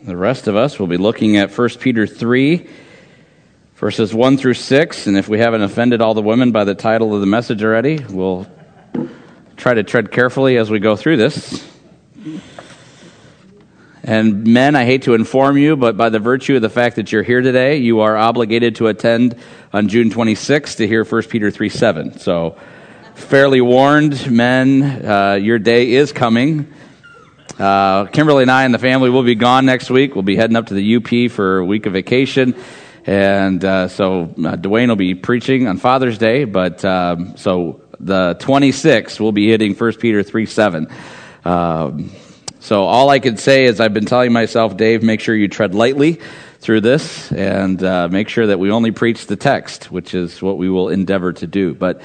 The rest of us will be looking at 1 Peter 3, verses 1 through 6. And if we haven't offended all the women by the title of the message already, we'll try to tread carefully as we go through this. And men, I hate to inform you, but by the virtue of the fact that you're here today, you are obligated to attend on June 26th to hear 1 Peter 3:7. So, fairly warned, men, your day is coming. Kimberly and I and the family will be gone next week. We'll be heading up to the UP for a week of vacation. And so Dwayne will be preaching on Father's Day. But so the 26th, we'll be hitting 1 Peter 3:7. So all I can say is I've been telling myself, Dave, make sure you tread lightly through this and make sure that we only preach the text, which is what we will endeavor to do. But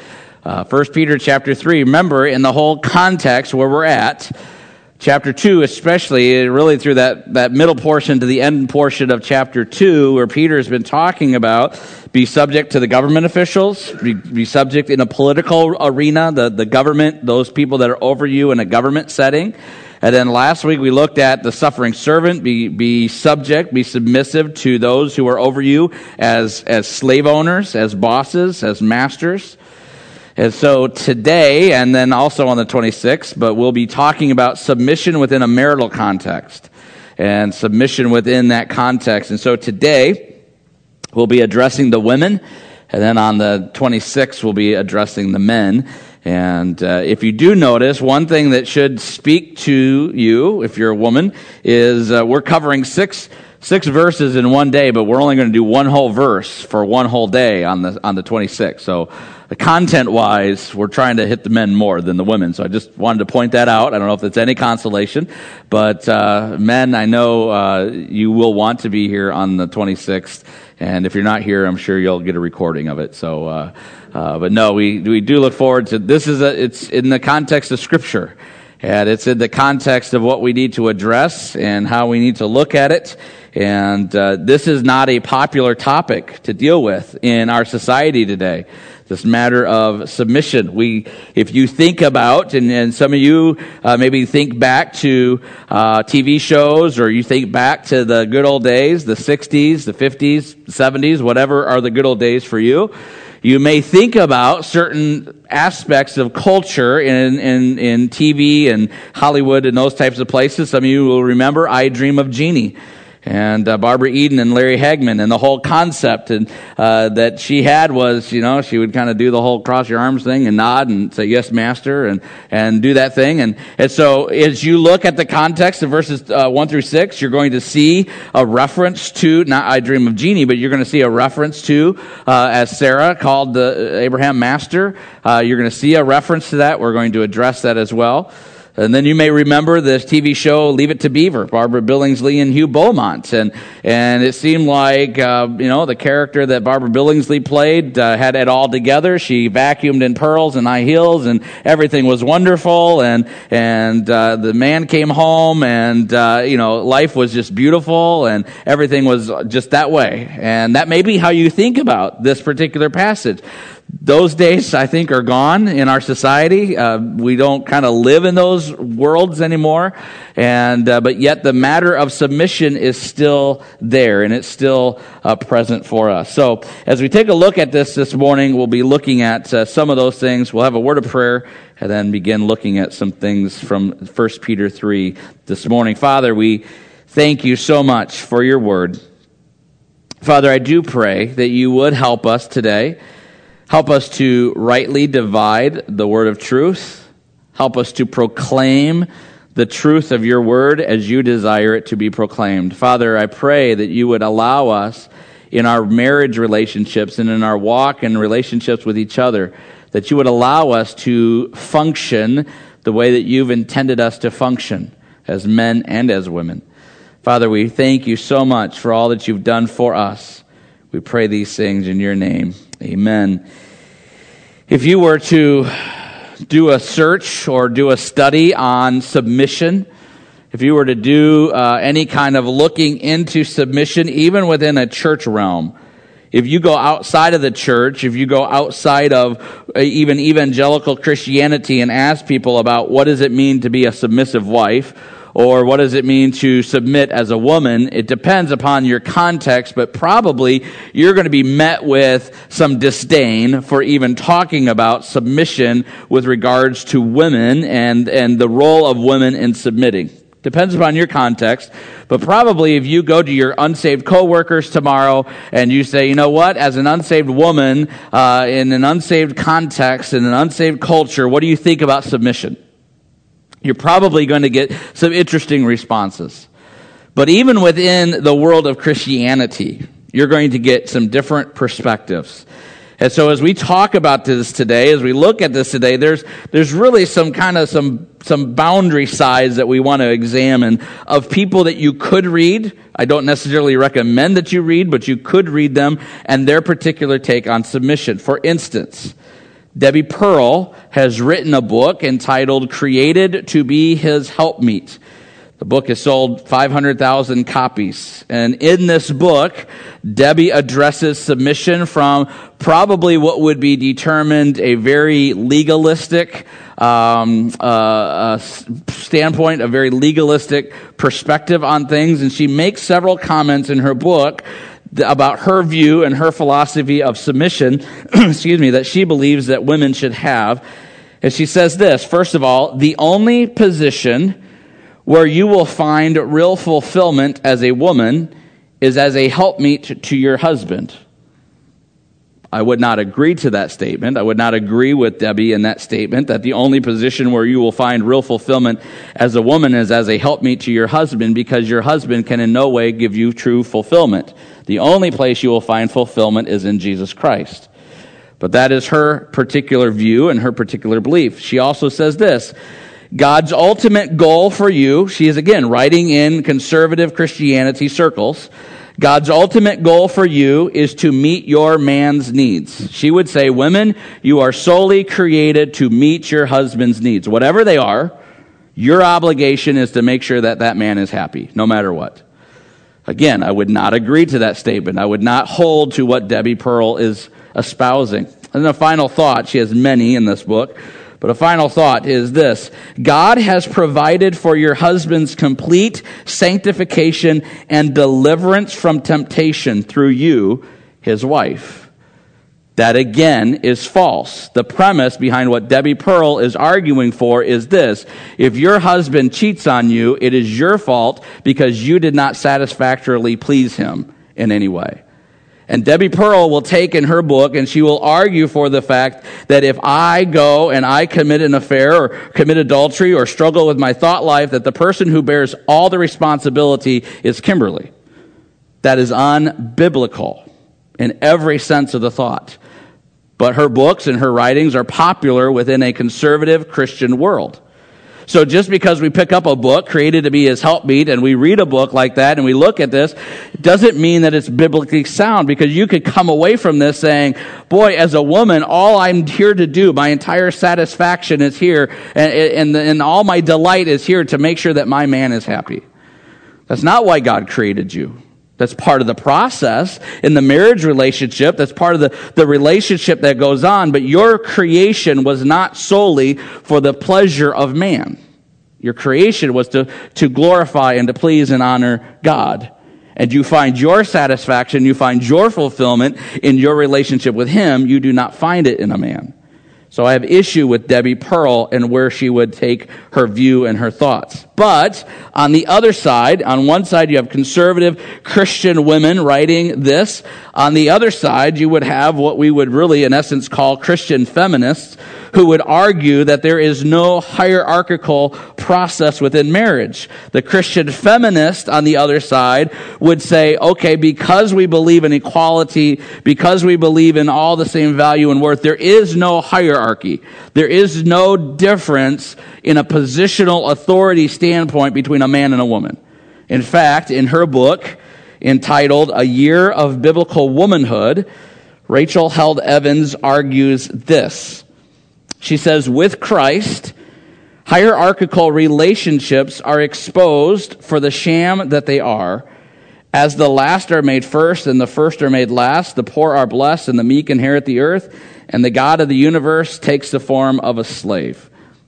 1 Peter chapter 3, remember, in the whole context where we're at, chapter 2 especially, really through that middle portion to the end portion of chapter 2, where Peter's been talking about be subject to the government officials, be subject in a political arena, the government, those people that are over you in a government setting. And then last week we looked at the suffering servant, be subject, be submissive to those who are over you as slave owners, as bosses, as masters. And so today, and then also on the 26th, but we'll be talking about submission within a marital context and submission within that context. And so today, we'll be addressing the women, and then on the 26th, we'll be addressing the men. And if you do notice, one thing that should speak to you, if you're a woman, is we're covering six verses in one day, but we're only going to do one whole verse for one whole day on the 26th. So content-wise, we're trying to hit the men more than the women. So I just wanted to point that out. I don't know if that's any consolation, but men, I know you will want to be here on the 26th. And if you're not here, I'm sure you'll get a recording of it. So, but no, we do look forward to this. It's in the context of Scripture. And it's in the context of what we need to address and how we need to look at it. And this is not a popular topic to deal with in our society today. This matter of submission. If you think about, and some of you maybe think back to TV shows, or you think back to the good old days, the 60s, the 50s, 70s, whatever are the good old days for you. You may think about certain aspects of culture in TV and Hollywood and those types of places. Some of you will remember I Dream of Jeannie and Barbara Eden and Larry Hagman, and the whole concept and that she had was, she would kind of do the whole cross your arms thing and nod and say, yes, master, and do that thing. And so as you look at the context of verses 1 through 6, you're going to see a reference to, not I Dream of Jeannie, but you're going to see a reference to, as Sarah called Abraham master, you're going to see a reference to that. We're going to address that as well. And then you may remember this TV show, Leave It to Beaver, Barbara Billingsley and Hugh Beaumont. And it seemed like, the character that Barbara Billingsley played had it all together. She vacuumed in pearls and high heels, and everything was wonderful. And the man came home, and, life was just beautiful, and everything was just that way. And that may be how you think about this particular passage. Those days, I think, are gone in our society. We don't kind of live in those worlds anymore, but yet the matter of submission is still there, and it's still present for us. So, as we take a look at this morning, we'll be looking at some of those things. We'll have a word of prayer, and then begin looking at some things from 1 Peter 3 this morning. Father, we thank you so much for your word. Father, I do pray that you would help us today. Help us to rightly divide the word of truth. Help us to proclaim the truth of your word as you desire it to be proclaimed. Father, I pray that you would allow us in our marriage relationships and in our walk and relationships with each other, that you would allow us to function the way that you've intended us to function as men and as women. Father, we thank you so much for all that you've done for us. We pray these things in your name. Amen. If you were to do a search or do a study on submission, if you were to do any kind of looking into submission, even within a church realm, if you go outside of the church, if you go outside of even evangelical Christianity and ask people about what does it mean to be a submissive wife, Or what does it mean to submit as a woman? It depends upon your context, but probably you're going to be met with some disdain for even talking about submission with regards to women and the role of women in submitting. Depends upon your context, but probably if you go to your unsaved coworkers tomorrow and you say, you know what, as an unsaved woman, in an unsaved context, in an unsaved culture, what do you think about submission? You're probably going to get some interesting responses. But even within the world of Christianity, you're going to get some different perspectives. And so as we talk about this today, as we look at this today, there's really some boundary sides that we want to examine of people that you could read. I don't necessarily recommend that you read, but you could read them and their particular take on submission. For instance, Debbie Pearl has written a book entitled Created to be His Helpmeet. The book has sold 500,000 copies. And in this book, Debbie addresses submission from probably what would be determined a very legalistic standpoint, a very legalistic perspective on things. And she makes several comments in her book about her view and her philosophy of submission, that she believes that women should have. And she says this, first of all, the only position where you will find real fulfillment as a woman is as a helpmeet to your husband. I would not agree to that statement. I would not agree with Debbie in that statement that the only position where you will find real fulfillment as a woman is as a helpmeet to your husband, because your husband can in no way give you true fulfillment. The only place you will find fulfillment is in Jesus Christ. But that is her particular view and her particular belief. She also says this, God's ultimate goal for you, she is again writing in conservative Christianity circles, God's ultimate goal for you is to meet your man's needs. She would say, women, you are solely created to meet your husband's needs. Whatever they are, your obligation is to make sure that that man is happy, no matter what. Again, I would not agree to that statement. I would not hold to what Debbie Pearl is espousing. And a final thought, she has many in this book, but a final thought is this. God has provided for your husband's complete sanctification and deliverance from temptation through you, his wife. That again is false. The premise behind what Debbie Pearl is arguing for is this. If your husband cheats on you, it is your fault because you did not satisfactorily please him in any way. And Debbie Pearl will take in her book and she will argue for the fact that if I go and I commit an affair or commit adultery or struggle with my thought life, that the person who bears all the responsibility is Kimberly. That is unbiblical in every sense of the thought. But her books and her writings are popular within a conservative Christian world. So just because we pick up a book created to be his helpmeet and we read a book like that and we look at this, doesn't mean that it's biblically sound, because you could come away from this saying, boy, as a woman, all I'm here to do, my entire satisfaction is here and all my delight is here to make sure that my man is happy. That's not why God created you. That's part of the process in the marriage relationship. That's part of the relationship that goes on. But your creation was not solely for the pleasure of man. Your creation was to glorify and to please and honor God. And you find your satisfaction, you find your fulfillment in your relationship with him. You do not find it in a man. So I have issue with Debbie Pearl and where she would take her view and her thoughts. But on the other side, on one side you have conservative Christian women writing this. On the other side you would have what we would really in essence call Christian feminists, who would argue that there is no hierarchical process within marriage. The Christian feminist on the other side would say, okay, because we believe in equality, because we believe in all the same value and worth, there is no hierarchy. There is no difference in a positional authority standpoint between a man and a woman. In fact, in her book entitled A Year of Biblical Womanhood, Rachel Held Evans argues this. She says, with Christ, hierarchical relationships are exposed for the sham that they are. As the last are made first and the first are made last, the poor are blessed and the meek inherit the earth, and the God of the universe takes the form of a slave.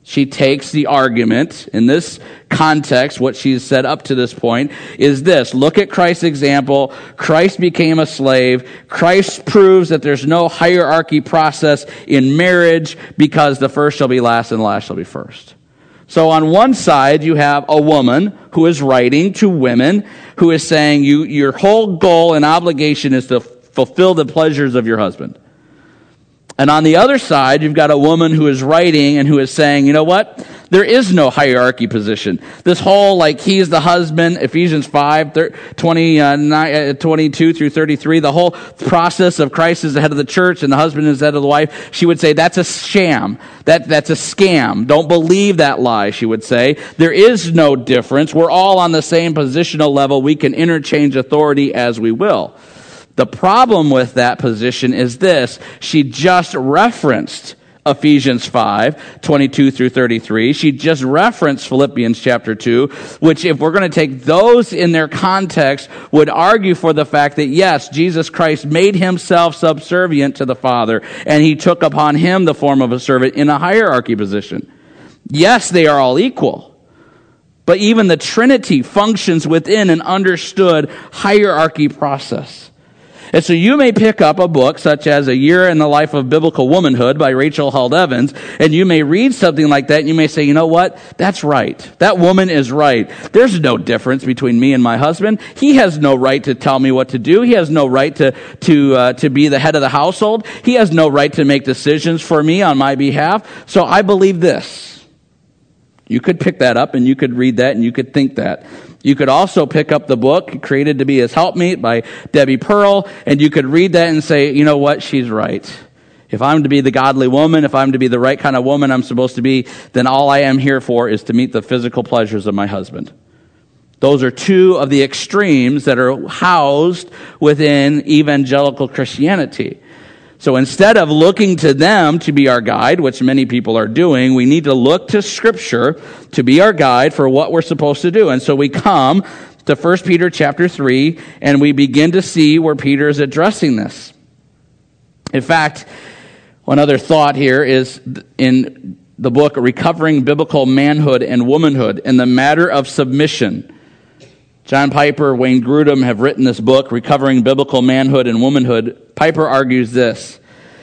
She takes the argument in this context, what she's said up to this point is this. Look at Christ's example. Christ became a slave. Christ proves that there's no hierarchy process in marriage because the first shall be last and the last shall be first. So on one side, you have a woman who is writing to women who is saying your whole goal and obligation is to fulfill the pleasures of your husband. And on the other side, you've got a woman who is writing and who is saying, you know what? There is no hierarchy position. This whole, he's the husband, Ephesians 5, 22 through 33, the whole process of Christ is the head of the church and the husband is the head of the wife, she would say, that's a sham. That's a scam. Don't believe that lie, she would say. There is no difference. We're all on the same positional level. We can interchange authority as we will. The problem with that position is this. She just referenced Ephesians 5, 22 through 33. She just referenced Philippians chapter 2, which if we're going to take those in their context, would argue for the fact that yes, Jesus Christ made himself subservient to the Father, and he took upon him the form of a servant in a hierarchy position. Yes, they are all equal. But even the Trinity functions within an understood hierarchy process. And so you may pick up a book such as A Year in the Life of Biblical Womanhood by Rachel Held Evans, and you may read something like that, and you may say, you know what? That's right. That woman is right. There's no difference between me and my husband. He has no right to tell me what to do. He has no right to be the head of the household. He has no right to make decisions for me on my behalf. So I believe this. You could pick that up, and you could read that, and you could think that. You could also pick up the book, Created to be His Helpmeet by Debbie Pearl, and you could read that and say, you know what, she's right. If I'm to be the godly woman, if I'm to be the right kind of woman I'm supposed to be, then all I am here for is to meet the physical pleasures of my husband. Those are two of the extremes that are housed within evangelical Christianity. So instead of looking to them to be our guide, which many people are doing, we need to look to Scripture to be our guide for what we're supposed to do. And so we come to 1 Peter chapter 3, and we begin to see where Peter is addressing this. In fact, one other thought here is in the book Recovering Biblical Manhood and Womanhood in the Matter of Submission. John Piper, Wayne Grudem have written this book, Recovering Biblical Manhood and Womanhood. Piper argues this: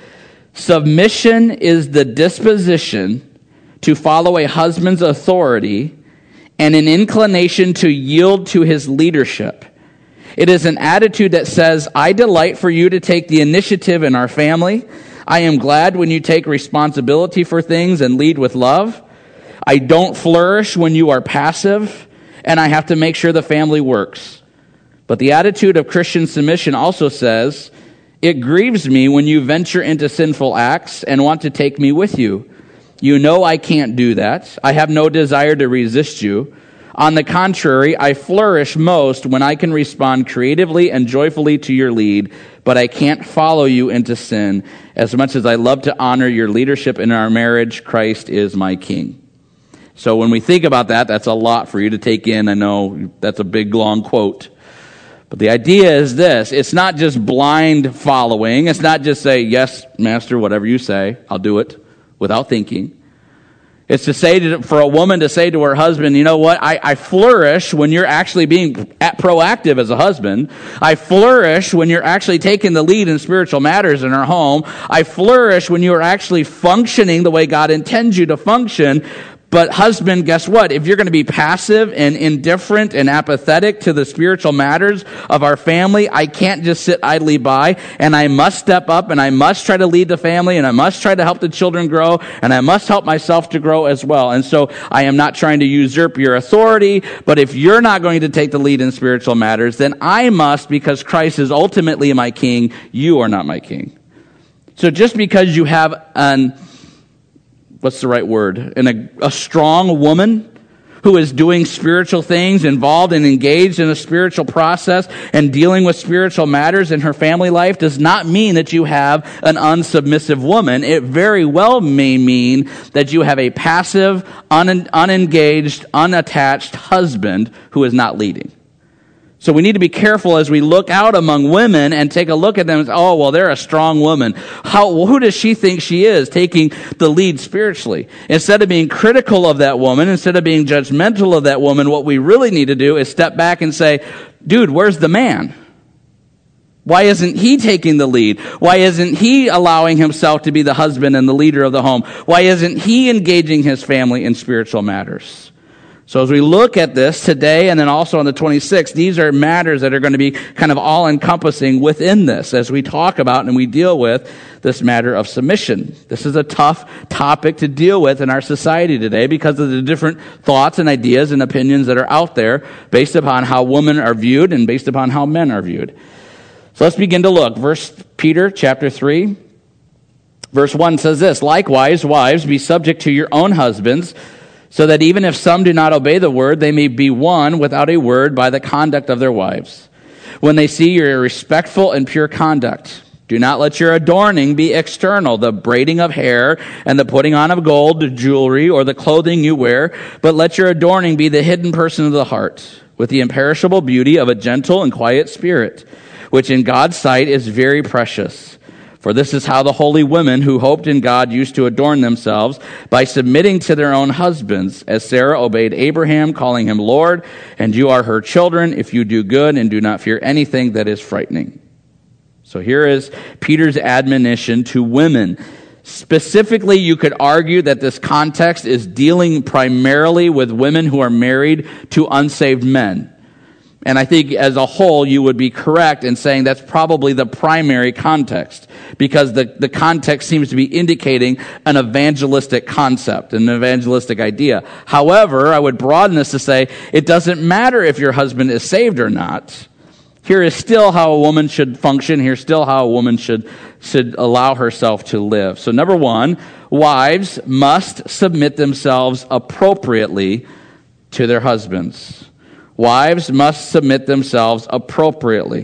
submission is the disposition to follow a husband's authority and an inclination to yield to his leadership. It is an attitude that says, I delight for you to take the initiative in our family. I am glad when you take responsibility for things and lead with love. I don't flourish when you are passive, and I have to make sure the family works. But the attitude of Christian submission also says, it grieves me when you venture into sinful acts and want to take me with you. You know I can't do that. I have no desire to resist you. On the contrary, I flourish most when I can respond creatively and joyfully to your lead, but I can't follow you into sin. As much as I love to honor your leadership in our marriage, Christ is my King. So when we think about that, that's a lot for you to take in. I know that's a big, long quote. But the idea is this. It's not just blind following. It's not just say, yes, master, whatever you say, I'll do it, without thinking. It's to say for a woman to say to her husband, you know what, I flourish when you're actually being proactive as a husband. I flourish when you're actually taking the lead in spiritual matters in our home. I flourish when you are actually functioning the way God intends you to function. But husband, guess what? If you're going to be passive and indifferent and apathetic to the spiritual matters of our family, I can't just sit idly by, and I must step up, and I must try to lead the family, and I must try to help the children grow, and I must help myself to grow as well. And so I am not trying to usurp your authority, but if you're not going to take the lead in spiritual matters, then I must, because Christ is ultimately my King. You are not my King. So just because you have what's the right word? A strong woman who is doing spiritual things, involved and engaged in a spiritual process and dealing with spiritual matters in her family life does not mean that you have an unsubmissive woman. It very well may mean that you have a passive, unengaged, unattached husband who is not leading. So we need to be careful as we look out among women and take a look at them and say, oh, well, they're a strong woman. Who does she think she is, taking the lead spiritually? Instead of being critical of that woman, instead of being judgmental of that woman, what we really need to do is step back and say, dude, where's the man? Why isn't he taking the lead? Why isn't he allowing himself to be the husband and the leader of the home? Why isn't he engaging his family in spiritual matters? So as we look at this today and then also on the 26th, these are matters that are going to be kind of all-encompassing within this as we talk about and we deal with this matter of submission. This is a tough topic to deal with in our society today because of the different thoughts and ideas and opinions that are out there based upon how women are viewed and based upon how men are viewed. So let's begin to look. Peter chapter 3, verse 1 says this, "Likewise, wives, be subject to your own husbands, so that even if some do not obey the word, they may be won without a word by the conduct of their wives. When they see your respectful and pure conduct, do not let your adorning be external, the braiding of hair and the putting on of gold, jewelry, or the clothing you wear, but let your adorning be the hidden person of the heart, with the imperishable beauty of a gentle and quiet spirit, which in God's sight is very precious. For this is how the holy women who hoped in God used to adorn themselves, by submitting to their own husbands, as Sarah obeyed Abraham, calling him Lord, and you are her children if you do good and do not fear anything that is frightening." So here is Peter's admonition to women. Specifically, you could argue that this context is dealing primarily with women who are married to unsaved men. And I think as a whole, you would be correct in saying that's probably the primary context, because the context seems to be indicating an evangelistic concept, an evangelistic idea. However, I would broaden this to say it doesn't matter if your husband is saved or not. Here is still how a woman should function. Here's still how a woman should allow herself to live. So number one, wives must submit themselves appropriately to their husbands. Wives must submit themselves appropriately.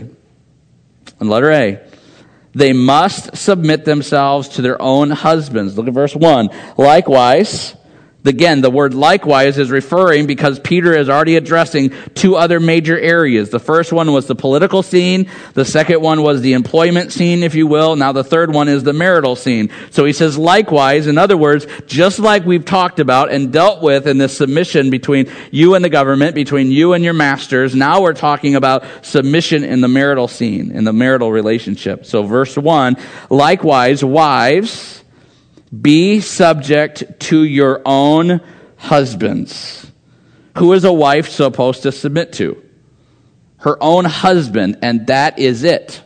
And letter A, they must submit themselves to their own husbands. Look at verse 1. Likewise, again, the word likewise is referring because Peter is already addressing two other major areas. The first one was the political scene. The second one was the employment scene, if you will. Now the third one is the marital scene. So he says likewise, in other words, just like we've talked about and dealt with in this submission between you and the government, between you and your masters, now we're talking about submission in the marital scene, in the marital relationship. So verse 1, likewise, wives, be subject to your own husbands. Who is a wife supposed to submit to? Her own husband, and that is it.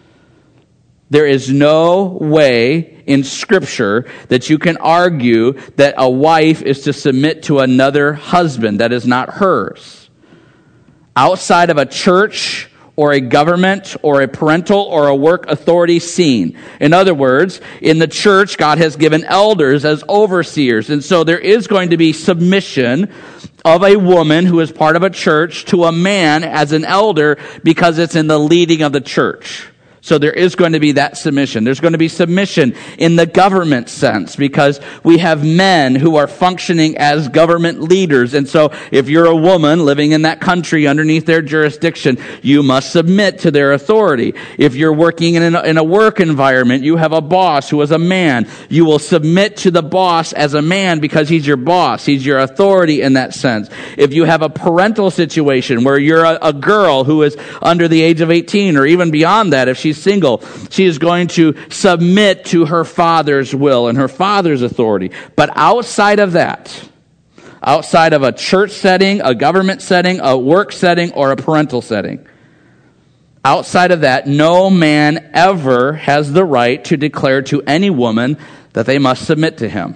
There is no way in Scripture that you can argue that a wife is to submit to another husband that is not hers. Outside of a church or a government or a parental or a work authority scene. In other words, in the church, God has given elders as overseers. And so there is going to be submission of a woman who is part of a church to a man as an elder because it's in the leading of the church. So there is going to be that submission. There's going to be submission in the government sense because we have men who are functioning as government leaders. And so if you're a woman living in that country underneath their jurisdiction, you must submit to their authority. If you're working in a work environment, you have a boss who is a man. You will submit to the boss as a man because he's your boss. He's your authority in that sense. If you have a parental situation where you're a girl who is under the age of 18 or even beyond that, if she's single, she is going to submit to her father's will and her father's authority. But outside of that, outside of a church setting, a government setting, a work setting, or a parental setting, outside of that, no man ever has the right to declare to any woman that they must submit to him.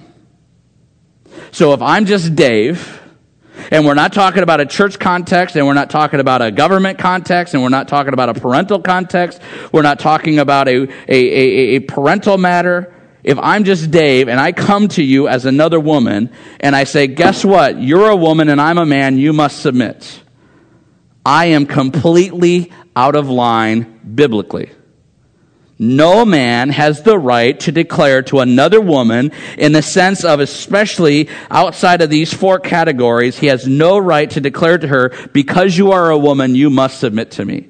So if I'm just Dave, and we're not talking about a church context, and we're not talking about a government context, and we're not talking about a parental context. We're not talking about a parental matter. If I'm just Dave, and I come to you as another woman, and I say, guess what? You're a woman, and I'm a man. You must submit. I am completely out of line biblically. No man has the right to declare to another woman, in the sense of especially outside of these four categories, he has no right to declare to her, because you are a woman, you must submit to me.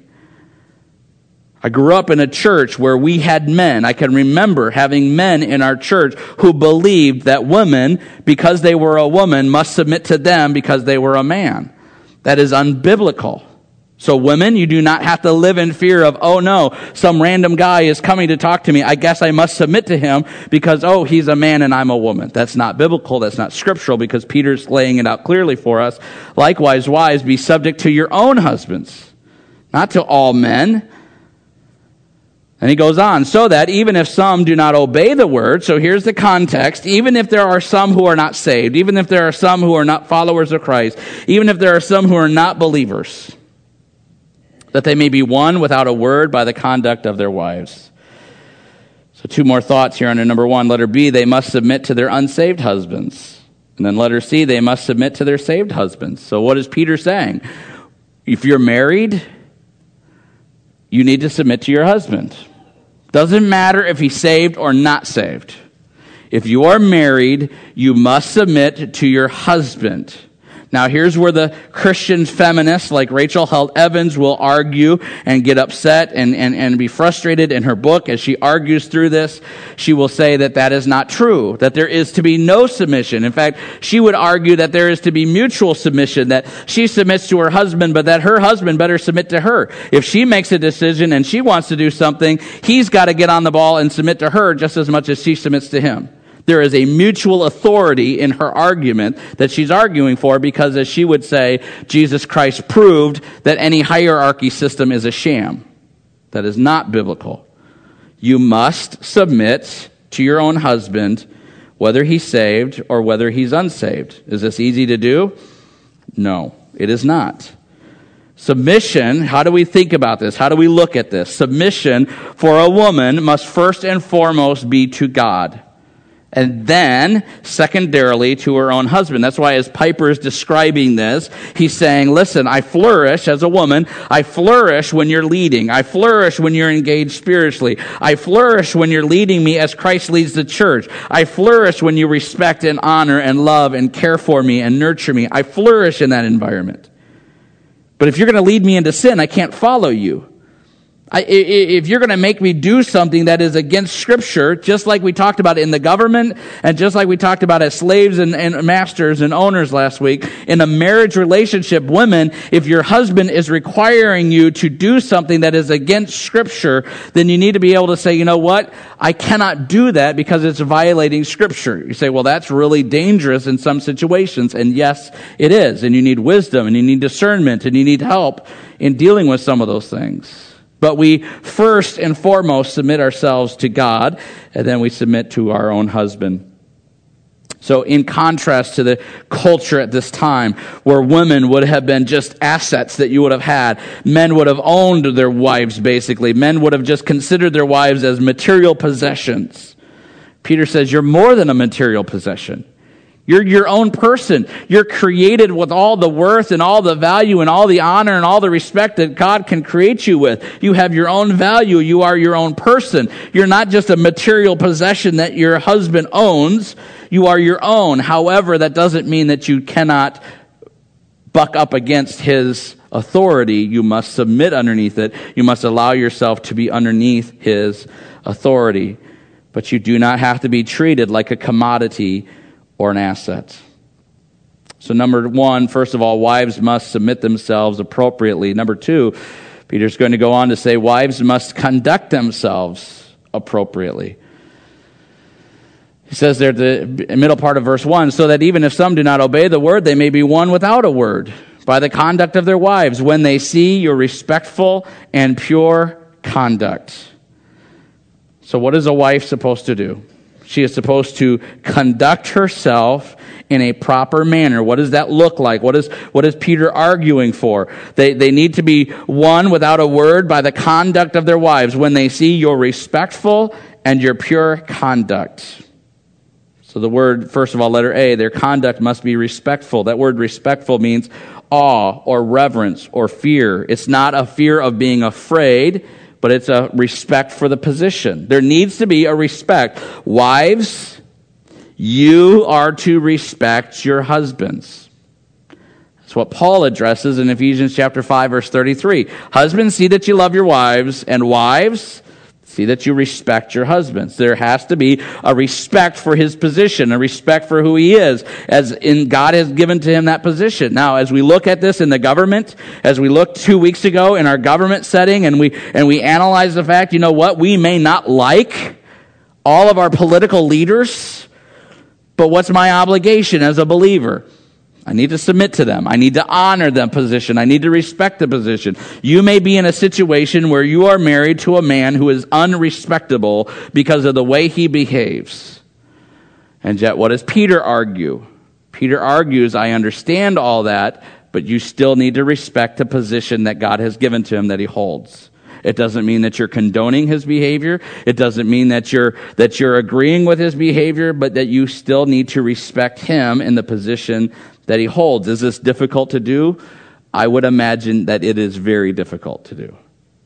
I grew up in a church where we had men. I can remember having men in our church who believed that women, because they were a woman, must submit to them because they were a man. That is unbiblical. So women, you do not have to live in fear of, oh no, some random guy is coming to talk to me. I guess I must submit to him because, oh, he's a man and I'm a woman. That's not biblical. That's not scriptural, because Peter's laying it out clearly for us. Likewise, wives, be subject to your own husbands, not to all men. And he goes on, so that even if some do not obey the word, so here's the context, even if there are some who are not saved, even if there are some who are not followers of Christ, even if there are some who are not believers, that they may be won without a word by the conduct of their wives. So two more thoughts here under number one. Letter B, they must submit to their unsaved husbands. And then letter C, they must submit to their saved husbands. So what is Peter saying? If you're married, you need to submit to your husband. Doesn't matter if he's saved or not saved. If you are married, you must submit to your husband. Now, here's where the Christian feminists like Rachel Held Evans will argue and get upset and be frustrated in her book. As she argues through this, she will say that that is not true, that there is to be no submission. In fact, she would argue that there is to be mutual submission, that she submits to her husband, but that her husband better submit to her. If she makes a decision and she wants to do something, he's got to get on the ball and submit to her just as much as she submits to him. There is a mutual authority in her argument that she's arguing for, because, as she would say, Jesus Christ proved that any hierarchy system is a sham. That is not biblical. You must submit to your own husband, whether he's saved or whether he's unsaved. Is this easy to do? No, it is not. Submission, how do we think about this? How do we look at this? Submission for a woman must first and foremost be to God. And then, secondarily, to her own husband. That's why, as Piper is describing this, he's saying, listen, I flourish as a woman. I flourish when you're leading. I flourish when you're engaged spiritually. I flourish when you're leading me as Christ leads the church. I flourish when you respect and honor and love and care for me and nurture me. I flourish in that environment. But if you're going to lead me into sin, I can't follow you. If you're going to make me do something that is against Scripture, just like we talked about in the government, and just like we talked about as slaves and masters and owners last week, in a marriage relationship, women, if your husband is requiring you to do something that is against Scripture, then you need to be able to say, you know what? I cannot do that because it's violating Scripture. You say, well, that's really dangerous in some situations. And yes, it is. And you need wisdom, and you need discernment, and you need help in dealing with some of those things. But we first and foremost submit ourselves to God, and then we submit to our own husband. So in contrast to the culture at this time, where women would have been just assets that you would have had, men would have owned their wives, basically. Men would have just considered their wives as material possessions. Peter says, you're more than a material possession. You're your own person. You're created with all the worth and all the value and all the honor and all the respect that God can create you with. You have your own value. You are your own person. You're not just a material possession that your husband owns. You are your own. However, that doesn't mean that you cannot buck up against his authority. You must submit underneath it. You must allow yourself to be underneath his authority. But you do not have to be treated like a commodity or an asset. So number one, first of all, wives must submit themselves appropriately. Number two, Peter's going to go on to say wives must conduct themselves appropriately. He says there at the middle part of verse 1, so that even if some do not obey the word, they may be won without a word by the conduct of their wives, when they see your respectful and pure conduct. So what is a wife supposed to do? She is supposed to conduct herself in a proper manner. What does that look like? What is Peter arguing for? They need to be won without a word by the conduct of their wives, when they see your respectful and your pure conduct. So the word, first of all, letter A, their conduct must be respectful. That word respectful means awe or reverence or fear. It's not a fear of being afraid, but it's a respect for the position. There needs to be a respect. Wives, you are to respect your husbands. That's what Paul addresses in Ephesians chapter 5, verse 33. Husbands, see that you love your wives, and wives, see that you respect your husbands. There has to be a respect for his position, a respect for who he is, as in God has given to him that position. Now, as we look at this in the government, as we looked 2 weeks ago in our government setting, and we analyze the fact, you know what, we may not like all of our political leaders, but what's my obligation as a believer? I need to submit to them. I need to honor the position. I need to respect the position. You may be in a situation where you are married to a man who is unrespectable because of the way he behaves. And yet, what does Peter argue? Peter argues, I understand all that, but you still need to respect the position that God has given to him that he holds. It doesn't mean that you're condoning his behavior. It doesn't mean that you're agreeing with his behavior, but that you still need to respect him in the position that he holds. Is this difficult to do? I would imagine that it is very difficult to do.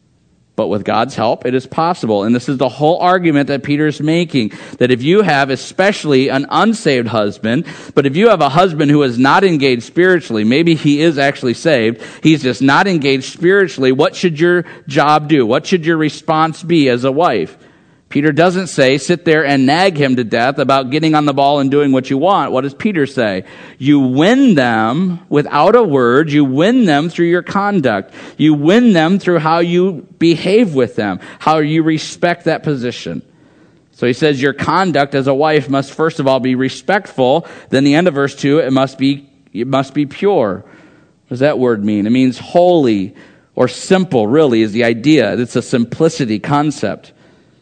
But with God's help, it is possible. And this is the whole argument that Peter's making, that if you have especially an unsaved husband, but if you have a husband who is not engaged spiritually, maybe he is actually saved, he's just not engaged spiritually, what should your job do? What should your response be as a wife? Peter doesn't say, sit there and nag him to death about getting on the ball and doing what you want. What does Peter say? You win them without a word. You win them through your conduct. You win them through how you behave with them, how you respect that position. So he says your conduct as a wife must first of all be respectful. Then the end of verse 2, it must be pure. What does that word mean? It means holy or simple, really, is the idea. It's a simplicity concept.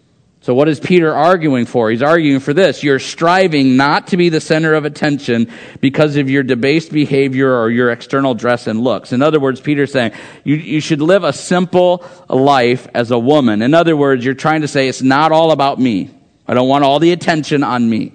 So what is Peter arguing for? He's arguing for this. You're striving not to be the center of attention because of your debased behavior or your external dress and looks. In other words, Peter's saying you should live a simple life as a woman. In other words, you're trying to say it's not all about me. I don't want all the attention on me.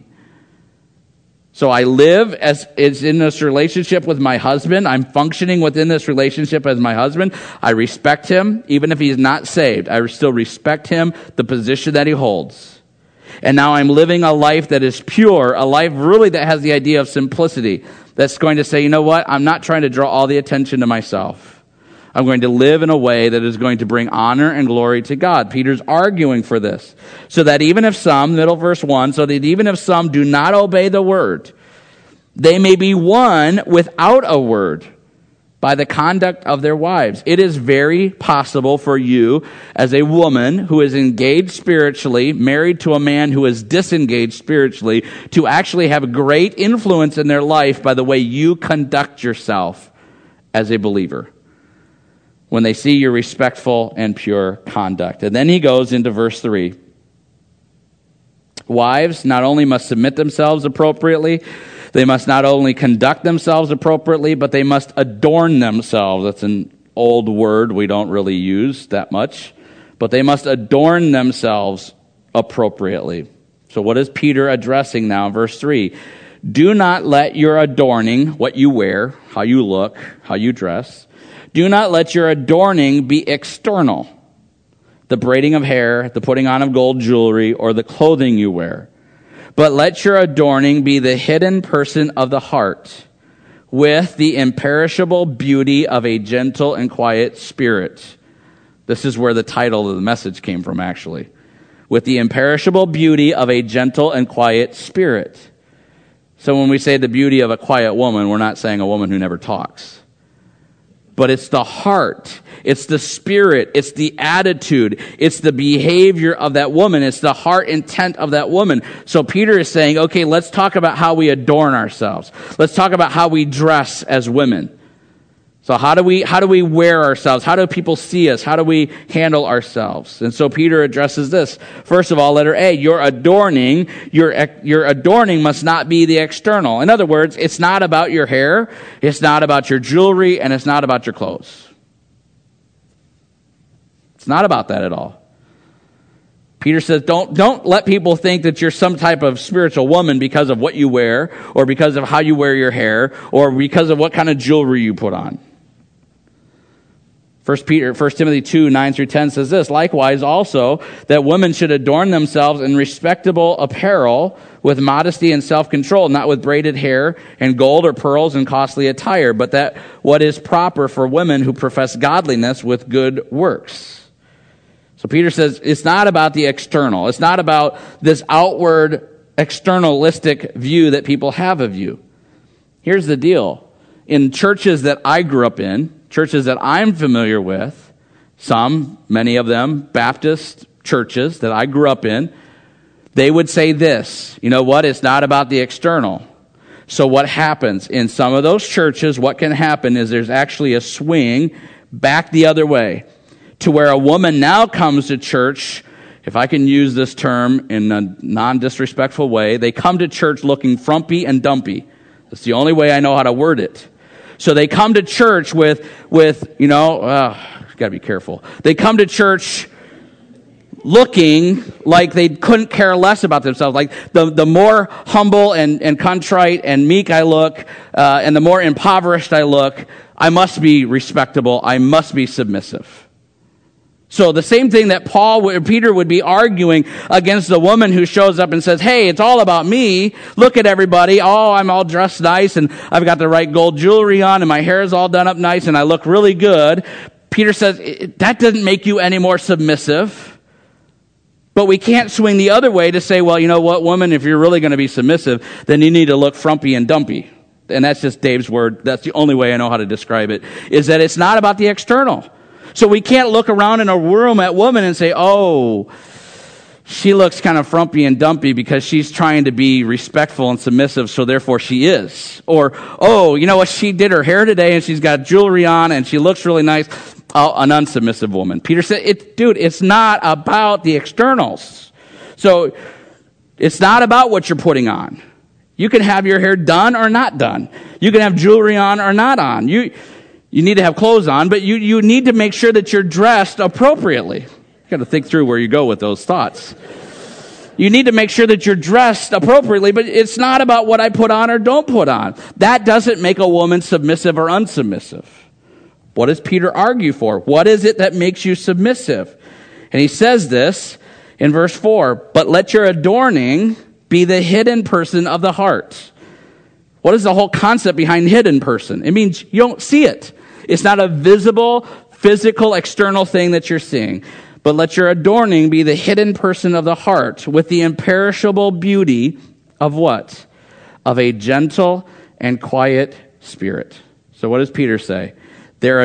So I live as is in this relationship with my husband. I'm functioning within this relationship as my husband. I respect him, even if he's not saved. I still respect him, the position that he holds. And now I'm living a life that is pure, a life really that has the idea of simplicity. That's going to say, you know what? I'm not trying to draw all the attention to myself. I'm going to live in a way that is going to bring honor and glory to God. Peter's arguing for this. So that even if some, middle verse 1, so that even if some do not obey the word, they may be won without a word by the conduct of their wives. It is very possible for you as a woman who is engaged spiritually, married to a man who is disengaged spiritually, to actually have great influence in their life by the way you conduct yourself as a believer, when they see your respectful and pure conduct. And then he goes into verse 3. Wives not only must submit themselves appropriately, they must not only conduct themselves appropriately, but they must adorn themselves. That's an old word we don't really use that much. But they must adorn themselves appropriately. So what is Peter addressing now? Verse 3. Do not let your adorning, what you wear, how you look, how you dress, do not let your adorning be external, the braiding of hair, the putting on of gold jewelry, or the clothing you wear. But let your adorning be the hidden person of the heart, with the imperishable beauty of a gentle and quiet spirit. This is where the title of the message came from, actually. With the imperishable beauty of a gentle and quiet spirit. So when we say the beauty of a quiet woman, we're not saying a woman who never talks. But it's the heart, it's the spirit, it's the attitude, it's the behavior of that woman, it's the heart intent of that woman. So Peter is saying, okay, let's talk about how we adorn ourselves. Let's talk about how we dress as women. So how do we wear ourselves? How do people see us? How do we handle ourselves? And so Peter addresses this. First of all, letter A, your adorning must not be the external. In other words, it's not about your hair, it's not about your jewelry, and it's not about your clothes. It's not about that at all. Peter says, don't let people think that you're some type of spiritual woman because of what you wear, or because of how you wear your hair, or because of what kind of jewelry you put on. 1 Timothy 2, 9 through 10 says this, likewise also, that women should adorn themselves in respectable apparel with modesty and self-control, not with braided hair and gold or pearls and costly attire, but that what is proper for women who profess godliness with good works. So Peter says it's not about the external. It's not about this outward externalistic view that people have of you. Here's the deal. In churches that I grew up in, churches that I'm familiar with, many of them, Baptist churches that I grew up in, they would say this, you know what, it's not about the external. So what happens? In some of those churches, what can happen is there's actually a swing back the other way to where a woman now comes to church, if I can use this term in a non-disrespectful way, they come to church looking frumpy and dumpy. That's the only way I know how to word it. So they come to church with gotta be careful. They come to church looking like they couldn't care less about themselves. Like the more humble and contrite and meek I look, and the more impoverished I look, I must be respectable. I must be submissive. So the same thing that Peter would be arguing against the woman who shows up and says, hey, it's all about me. Look at everybody. Oh, I'm all dressed nice and I've got the right gold jewelry on and my hair is all done up nice and I look really good. Peter says, that doesn't make you any more submissive. But we can't swing the other way to say, well, you know what, woman, if you're really going to be submissive, then you need to look frumpy and dumpy. And that's just Dave's word. That's the only way I know how to describe it, is that it's not about the external. So we can't look around in a room at women and say, oh, she looks kind of frumpy and dumpy because she's trying to be respectful and submissive, so therefore she is. Or, oh, you know what, she did her hair today and she's got jewelry on and she looks really nice. Oh, an unsubmissive woman. Peter said, it's not about the externals. So it's not about what you're putting on. You can have your hair done or not done. You can have jewelry on or not on. You need to have clothes on, but you need to make sure that you're dressed appropriately. You got to think through where you go with those thoughts. You need to make sure that you're dressed appropriately, but it's not about what I put on or don't put on. That doesn't make a woman submissive or unsubmissive. What does Peter argue for? What is it that makes you submissive? And he says this in verse 4, but let your adorning be the hidden person of the heart. What is the whole concept behind hidden person? It means you don't see it. It's not a visible, physical, external thing that you're seeing. But let your adorning be the hidden person of the heart with the imperishable beauty of what? Of a gentle and quiet spirit. So what does Peter say? You're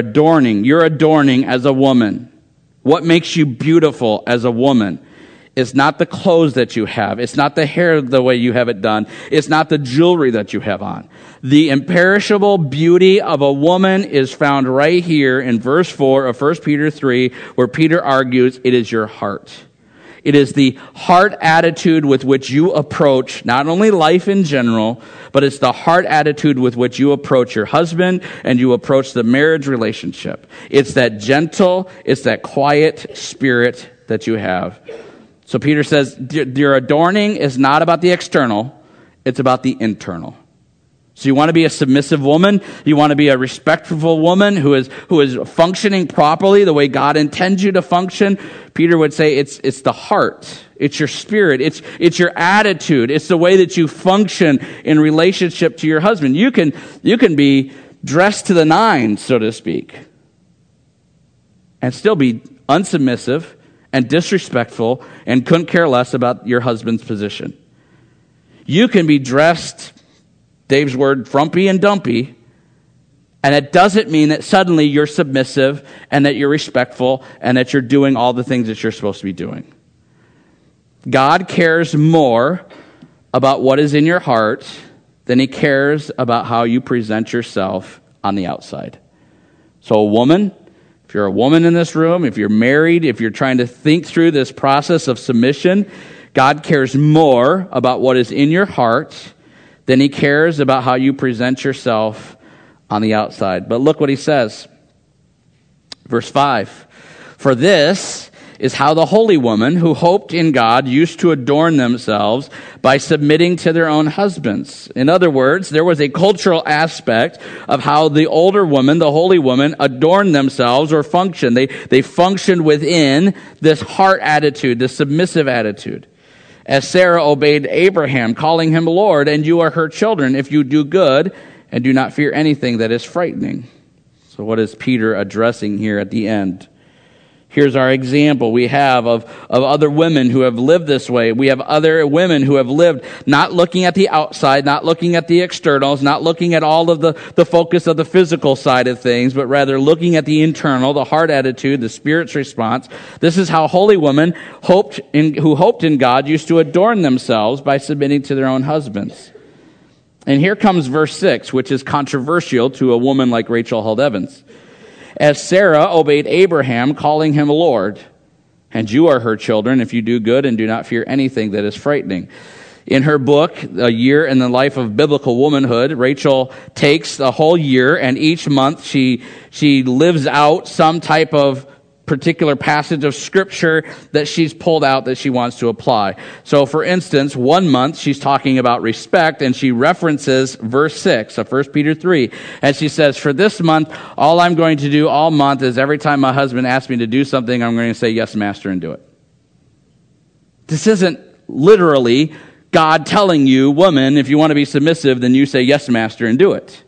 adorning as a woman. What makes you beautiful as a woman? It's not the clothes that you have. It's not the hair the way you have it done. It's not the jewelry that you have on. The imperishable beauty of a woman is found right here in verse 4 of 1 Peter 3, where Peter argues it is your heart. It is the heart attitude with which you approach not only life in general, but it's the heart attitude with which you approach your husband and you approach the marriage relationship. It's that gentle, it's that quiet spirit that you have. So Peter says, your adorning is not about the external, it's about the internal. So you want to be a submissive woman, you want to be a respectful woman who is functioning properly the way God intends you to function. Peter would say it's the heart, it's your spirit, it's your attitude, it's the way that you function in relationship to your husband. You can be dressed to the nines, so to speak, and still be unsubmissive and disrespectful and couldn't care less about your husband's position. You can be dressed, Dave's word, frumpy and dumpy, and it doesn't mean that suddenly you're submissive and that you're respectful and that you're doing all the things that you're supposed to be doing. God cares more about what is in your heart than he cares about how you present yourself on the outside. So a woman, if you're a woman in this room, if you're married, if you're trying to think through this process of submission, God cares more about what is in your heart than he cares about how you present yourself on the outside. But look what he says. Verse 5. For this is how the holy woman who hoped in God used to adorn themselves by submitting to their own husbands. In other words, there was a cultural aspect of how the older woman, the holy woman, adorned themselves or functioned. They functioned within this heart attitude, this submissive attitude. As Sarah obeyed Abraham, calling him Lord, and you are her children if you do good and do not fear anything that is frightening. So what is Peter addressing here at the end? Here's our example we have of other women who have lived this way. We have other women who have lived not looking at the outside, not looking at the externals, not looking at all of the focus of the physical side of things, but rather looking at the internal, the heart attitude, the Spirit's response. This is how holy women who hoped in God used to adorn themselves by submitting to their own husbands. And here comes verse 6, which is controversial to a woman like Rachel Held Evans. As Sarah obeyed Abraham, calling him Lord, and you are her children if you do good and do not fear anything that is frightening. In her book, A Year in the Life of Biblical Womanhood, Rachel takes the whole year, and each month she lives out some type of particular passage of Scripture that she's pulled out that she wants to apply. So, for instance, one month she's talking about respect, and she references verse 6 of 1 Peter 3. And she says, for this month, all I'm going to do all month is every time my husband asks me to do something, I'm going to say, yes, Master, and do it. This isn't literally God telling you, woman, if you want to be submissive, then you say, yes, Master, and do it.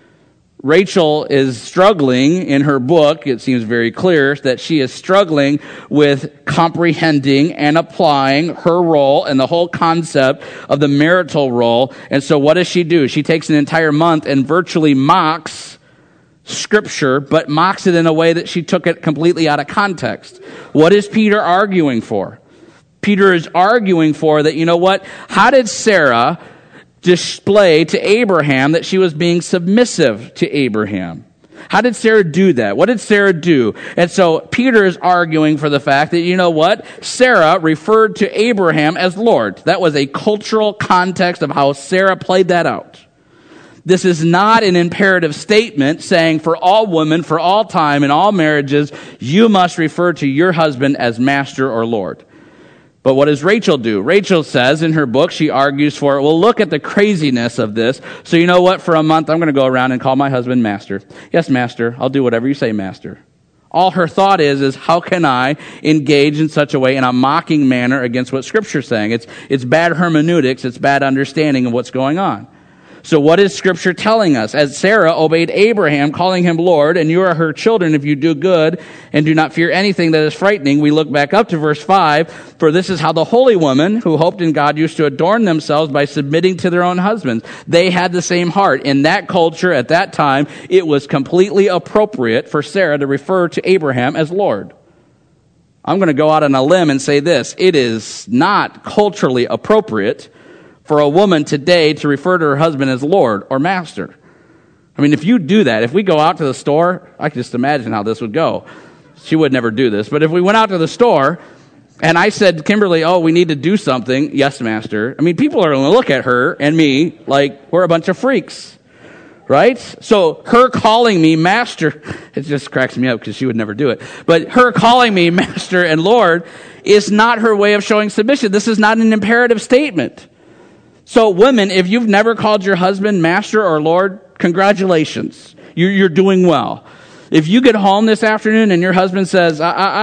Rachel is struggling in her book, it seems very clear, that she is struggling with comprehending and applying her role and the whole concept of the marital role. And so what does she do? She takes an entire month and virtually mocks Scripture, but mocks it in a way that she took it completely out of context. What is Peter arguing for? Peter is arguing for that, you know what? How did Sarah display to Abraham that she was being submissive to Abraham? How did Sarah do that? What did Sarah do? And so Peter is arguing for the fact that, you know what? Sarah referred to Abraham as Lord. That was a cultural context of how Sarah played that out. This is not an imperative statement saying for all women, for all time, in all marriages, you must refer to your husband as Master or Lord. But what does Rachel do? Rachel says in her book, she argues for, well, look at the craziness of this. So you know what? For a month, I'm going to go around and call my husband Master. Yes, Master. I'll do whatever you say, Master. All her thought is how can I engage in such a way in a mocking manner against what Scripture's saying? It's bad hermeneutics. It's bad understanding of what's going on. So what is Scripture telling us? As Sarah obeyed Abraham, calling him Lord, and you are her children if you do good and do not fear anything that is frightening, we look back up to verse 5, for this is how the holy woman who hoped in God used to adorn themselves by submitting to their own husbands. They had the same heart. In that culture, at that time, it was completely appropriate for Sarah to refer to Abraham as Lord. I'm going to go out on a limb and say this. It is not culturally appropriate for a woman today to refer to her husband as Lord or Master. I mean, if you do that, if we go out to the store, I can just imagine how this would go. She would never do this, but if we went out to the store and I said, Kimberly, oh, we need to do something, yes, Master. I mean, people are going to look at her and me like we're a bunch of freaks, right? So her calling me Master, it just cracks me up because she would never do it, but her calling me Master and Lord is not her way of showing submission. This is not an imperative statement. So women, if you've never called your husband Master or Lord, congratulations. You're doing well. If you get home this afternoon and your husband says,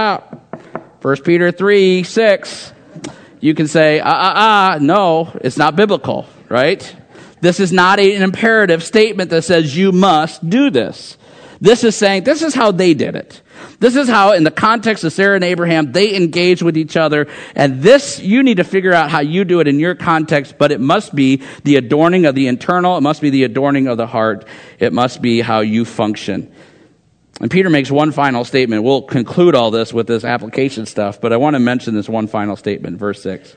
1 Peter 3, 6, you can say, no, it's not biblical, right? This is not an imperative statement that says you must do this. This is saying, this is how they did it. This is how, in the context of Sarah and Abraham, they engaged with each other. And this, you need to figure out how you do it in your context, but it must be the adorning of the internal. It must be the adorning of the heart. It must be how you function. And Peter makes one final statement. We'll conclude all this with this application stuff, but I want to mention this one final statement, verse 6.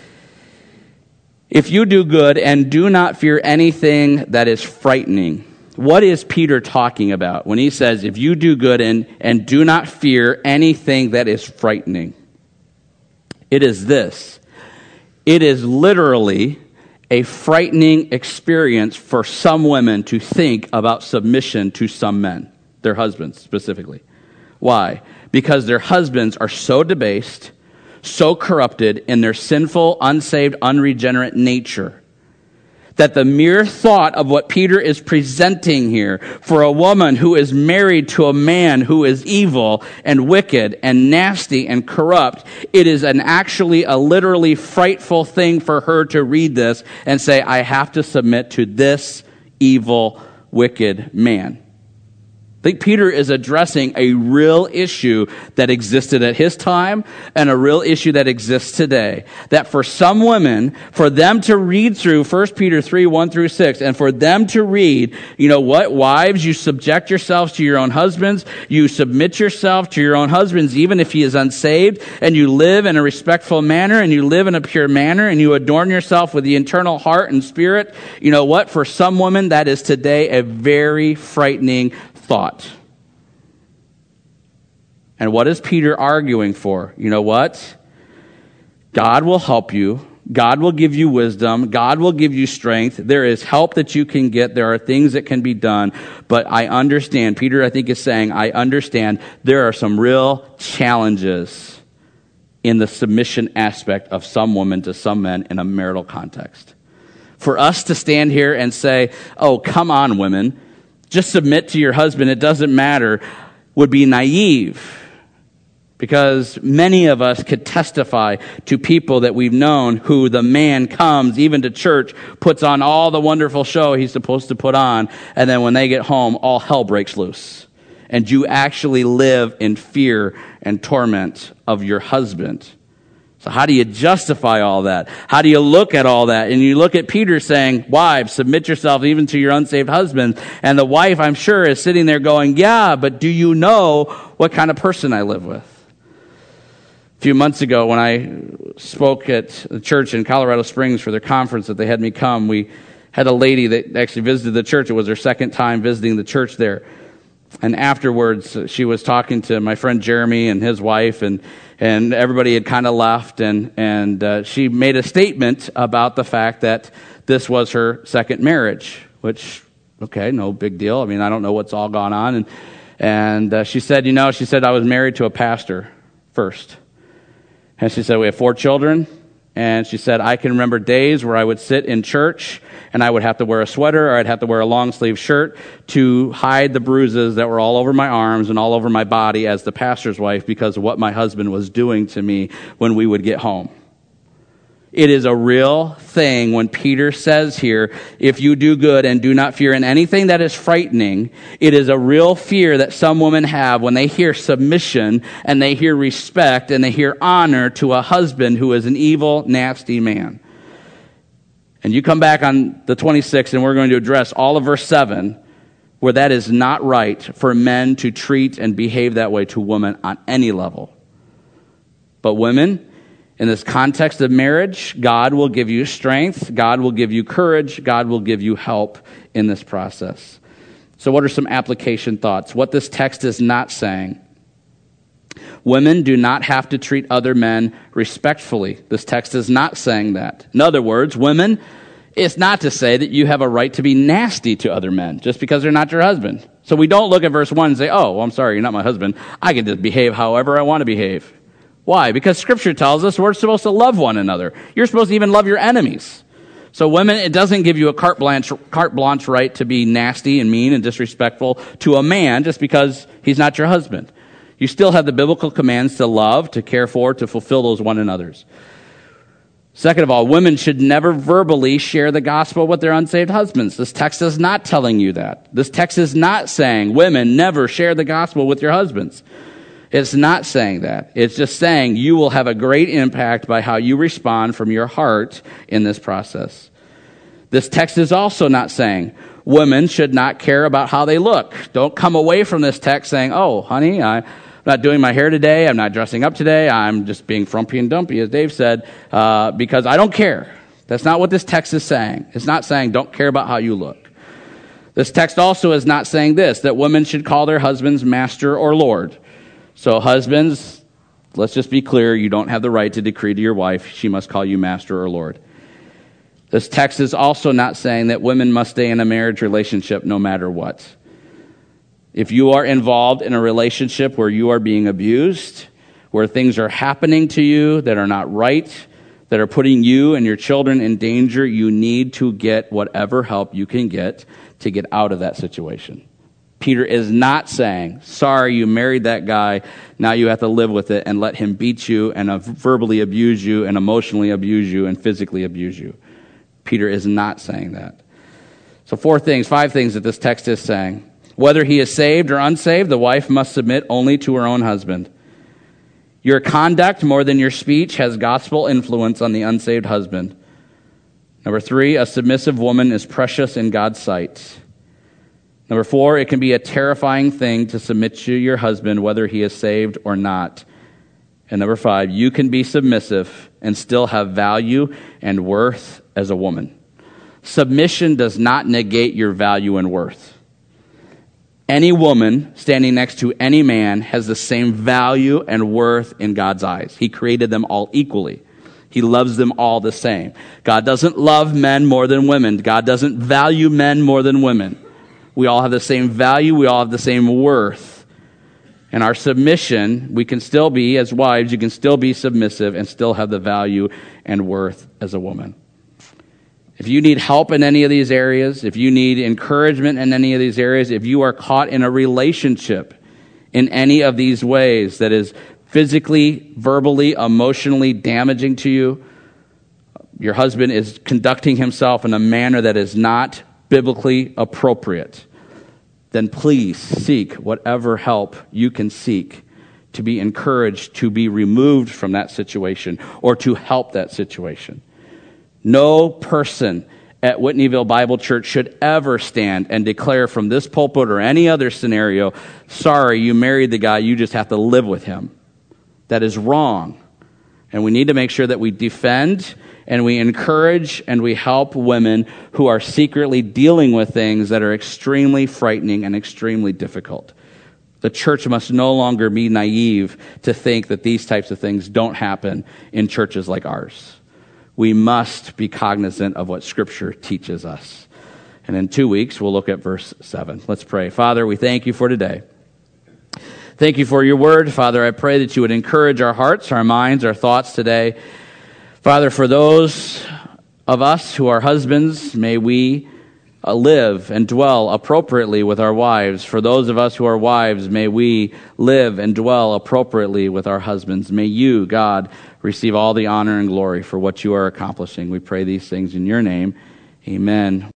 If you do good and do not fear anything that is frightening. What is Peter talking about when he says, if you do good and do not fear anything that is frightening? It is this. It is literally a frightening experience for some women to think about submission to some men, their husbands specifically. Why? because their husbands are so debased, so corrupted in their sinful, unsaved, unregenerate nature, that the mere thought of what Peter is presenting here for a woman who is married to a man who is evil and wicked and nasty and corrupt, it is actually a literally frightful thing for her to read this and say, I have to submit to this evil, wicked man. I think Peter is addressing a real issue that existed at his time and a real issue that exists today. That for some women, for them to read through 1 Peter 3, 1 through 6, and for them to read, you know what, wives, you subject yourselves to your own husbands, you submit yourself to your own husbands even if he is unsaved, and you live in a respectful manner, and you live in a pure manner, and you adorn yourself with the internal heart and spirit. You know what, for some women, that is today a very frightening thought. And what is Peter arguing for? You know what? God will help you. God will give you wisdom. God will give you strength. There is help that you can get. There are things that can be done. But I understand, Peter, I think, is saying, I understand there are some real challenges in the submission aspect of some women to some men in a marital context. For us to stand here and say, oh, come on, women, just submit to your husband, it doesn't matter, would be naive. Because many of us could testify to people that we've known who the man comes, even to church, puts on all the wonderful show he's supposed to put on, and then when they get home, all hell breaks loose. And you actually live in fear and torment of your husband. So how do you justify all that? How do you look at all that? And you look at Peter saying, wives, submit yourself even to your unsaved husband. And the wife, I'm sure, is sitting there going, yeah, but do you know what kind of person I live with? A few months ago when I spoke at the church in Colorado Springs for their conference that they had me come, we had a lady that actually visited the church. It was her second time visiting the church there. And afterwards, she was talking to my friend Jeremy and his wife, and everybody had kind of left, and she made a statement about the fact that this was her second marriage, which, okay, no big deal. I mean, I don't know what's all gone on. And she said, I was married to a pastor first. And she said, we have 4 children. And she said, I can remember days where I would sit in church and I would have to wear a sweater or I'd have to wear a long sleeve shirt to hide the bruises that were all over my arms and all over my body as the pastor's wife because of what my husband was doing to me when we would get home. It is a real thing when Peter says here, if you do good and do not fear in anything that is frightening, it is a real fear that some women have when they hear submission and they hear respect and they hear honor to a husband who is an evil, nasty man. And you come back on the 26th and we're going to address all of verse 7 where that is not right for men to treat and behave that way to women on any level. But women, in this context of marriage, God will give you strength, God will give you courage, God will give you help in this process. So what are some application thoughts? What this text is not saying. Women do not have to treat other men respectfully. This text is not saying that. In other words, women, it's not to say that you have a right to be nasty to other men just because they're not your husband. So we don't look at verse 1 and say, oh, well, I'm sorry, you're not my husband. I can just behave however I want to behave. Why? Because Scripture tells us we're supposed to love one another. You're supposed to even love your enemies. So women, it doesn't give you a carte blanche right to be nasty and mean and disrespectful to a man just because he's not your husband. You still have the biblical commands to love, to care for, to fulfill those one another's. Second of all, women should never verbally share the gospel with their unsaved husbands. This text is not telling you that. This text is not saying women never share the gospel with your husbands. It's not saying that. It's just saying you will have a great impact by how you respond from your heart in this process. This text is also not saying women should not care about how they look. Don't come away from this text saying, oh, honey, I'm not doing my hair today. I'm not dressing up today. I'm just being frumpy and dumpy, as Dave said, because I don't care. That's not what this text is saying. It's not saying don't care about how you look. This text also is not saying this, that women should call their husbands master or lord. So husbands, let's just be clear, you don't have the right to decree to your wife, she must call you master or lord. This text is also not saying that women must stay in a marriage relationship no matter what. If you are involved in a relationship where you are being abused, where things are happening to you that are not right, that are putting you and your children in danger, you need to get whatever help you can get to get out of that situation. Peter is not saying, sorry, you married that guy, now you have to live with it and let him beat you and verbally abuse you and emotionally abuse you and physically abuse you. Peter is not saying that. So five things that this text is saying. Whether he is saved or unsaved, the wife must submit only to her own husband. Your conduct, more than your speech, has gospel influence on the unsaved husband. Number 3, a submissive woman is precious in God's sight. Number 4, it can be a terrifying thing to submit to your husband, whether he is saved or not. And number 5, you can be submissive and still have value and worth as a woman. Submission does not negate your value and worth. Any woman standing next to any man has the same value and worth in God's eyes. He created them all equally. He loves them all the same. God doesn't love men more than women. God doesn't value men more than women. We all have the same value. We all have the same worth. And our submission, we can still be, as wives, you can still be submissive and still have the value and worth as a woman. If you need help in any of these areas, if you need encouragement in any of these areas, if you are caught in a relationship in any of these ways that is physically, verbally, emotionally damaging to you, your husband is conducting himself in a manner that is not biblically appropriate, then please seek whatever help you can seek to be encouraged to be removed from that situation or to help that situation. No person at Whitneyville Bible Church should ever stand and declare from this pulpit or any other scenario, sorry, you married the guy, you just have to live with him. That is wrong. And we need to make sure that we defend and we encourage and we help women who are secretly dealing with things that are extremely frightening and extremely difficult. The church must no longer be naive to think that these types of things don't happen in churches like ours. We must be cognizant of what Scripture teaches us. And in 2 weeks, we'll look at verse 7. Let's pray. Father, we thank you for today. Thank you for your word. Father, I pray that you would encourage our hearts, our minds, our thoughts today. Father, for those of us who are husbands, may we live and dwell appropriately with our wives. For those of us who are wives, may we live and dwell appropriately with our husbands. May you, God, receive all the honor and glory for what you are accomplishing. We pray these things in your name. Amen.